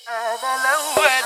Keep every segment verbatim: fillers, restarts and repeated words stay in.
أنا الأول.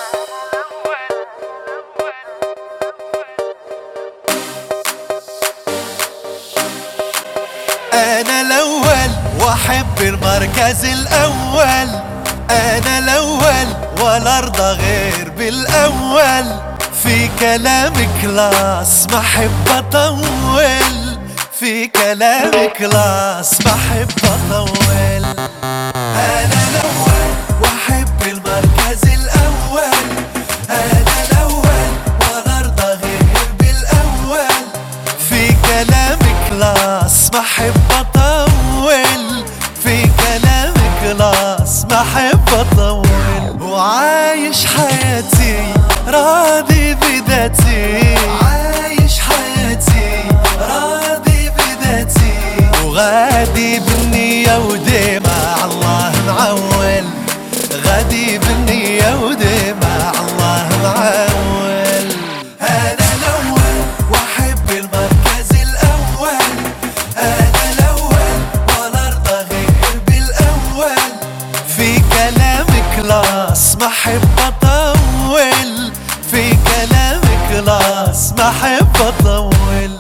أنا الأول وأحب المركز الأول. أنا الأول ولا أرضى غير بالأول. في كلامي كلاس ما أحب أطول. في كلامي كلاس ما أحب أطول. أنا الأول وأحب المركز الأول. أنا الأول ولا أرضى غير بالأول. في كلامي كلاس ما أحب أطول. في كلامي كلاس ما أحب أطول. وعايش حياتي راضي بذاتي. عايش حياتي راضي بذاتي. وغادي بالنية وديما الله معول. غادي بالنية وديما الله معول. أنا الأول وأحب المركز الأول. أنا الأول ولا أرضى غير بالأول. في كلامي كلاس ما أحب أطول. في كلامي كلاس ما أحب أطول.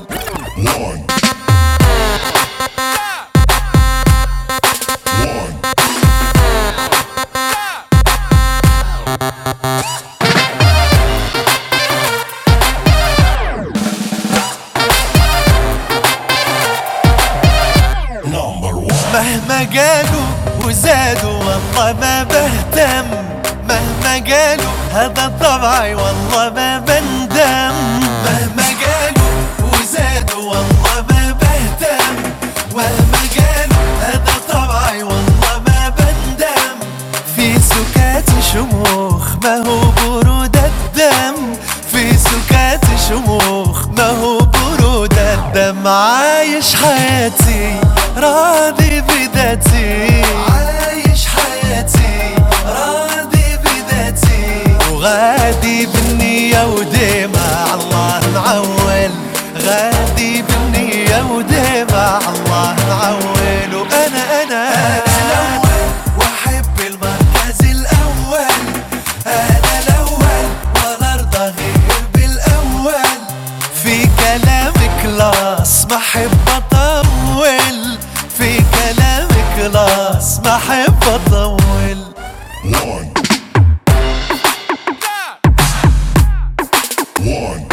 مهما قالوا وزادوا والله ما بهتم. مهما قالوا هذا طبعي والله ما بندم. مهما قالوا وزادوا والله ما بهتم. مهما قالوا هذا طبعي والله ما بندم. في سكات شموخ ما هو برود الدم. في سكات شموخ ما هو برود الدم. عايش حياتي راضي بذاتي. عايش حياتي راضي بذاتي. وغادي بالنية وديما الله معول. غادي بالنية وديما الله معول. وأنا أنا الأول وأحب المركز الأول. أنا الأول ولا أرضى غير بالأول. في كلامي كلاس ما أحب أطول. في كلامي كلاس ما أحب أطول. One. One.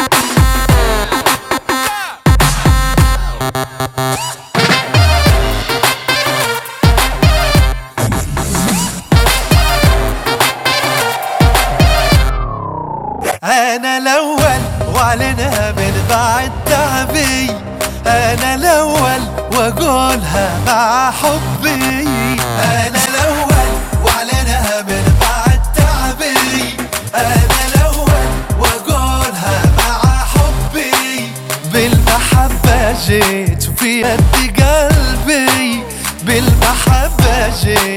أنا الأول وأعلنها من بعد تعبي. أنا الأول وأقولها مع حبي. أنا الأول وأعلنها من بعد تعبي. أنا الأول وأقولها مع حبي. بالمحبة جيت وفي يد قلبي. بالمحبة جيت